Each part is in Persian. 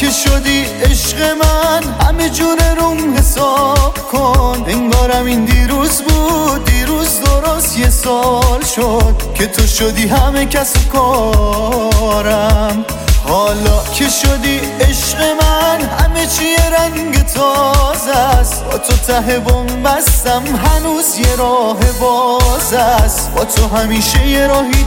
که شدی عشق من همه جون روم حساب کن. انگارم این دیروز بود، دیروز درست یه سال شد که تو شدی همه کس و کارم. حالا که شدی عشق من همه چی رنگ تازه است. با تو ته بم بستم هنوز یه راه باز است. با تو همیشه یه راهی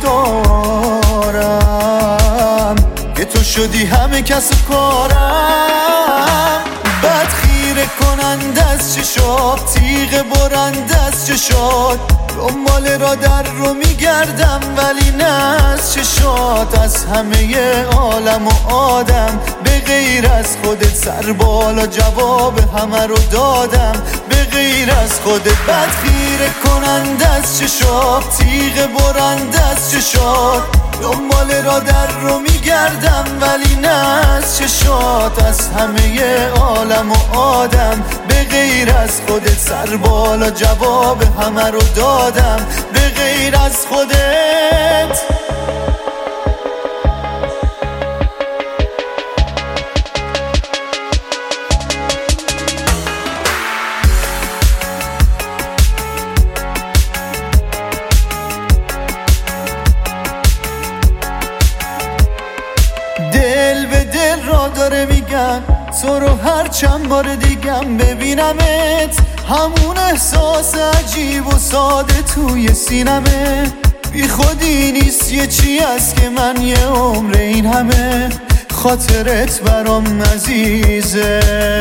دارم که تو شدی همه کس و کارم. بد خیره کننده از چشات، تیغ برنده از چشات. دنبال را در رو میگردم ولی نه از چشات. از همه عالم و آدم به غیر از خودت سر بالا جواب همه رو دادم. به غیر از خودت بد خیره کننده از چشات، تیغ برنده از چشات. دنبال را در رو میگردم ولی نه از چشات. از همه عالم و آدم به غیر از خودت سر بالا جواب همه رو دادم. به غیر از خودت دل به دل را داره میگن تو رو هر چند بار دیگم ببینمت. همون احساس عجیب و ساده توی سینمه. بی خودی نیست یه چی هست که من یه عمر این همه خاطرت برام عزیزه.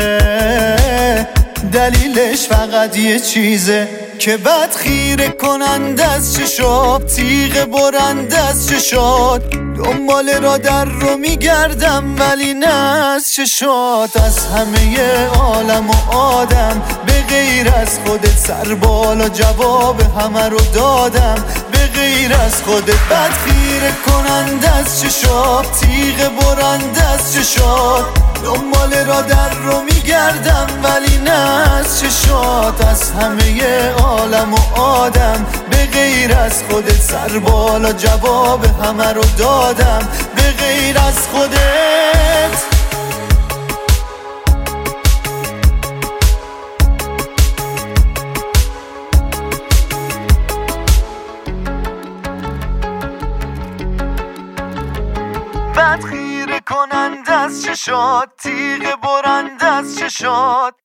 دلیلش فقط یه چیزه که بد خیره کننده از چشات، تیغ برنده از چشات. دنبال را در رو میگردم ولی نه از چشات. از همه عالم و آدم به غیر از خودت سر بالا جواب همه رو دادم. به غیر از خودت بد خیره کننده از چشات، تیغ برنده از چشات. دنبال را در رو میگردم ولی نه از چشات. از همه عالم و آدم به غیر از خودت سر بالا جواب همه رو دادم. به غیر از خودت بد خیره کننده از چشات، تیغ برنده از چشات.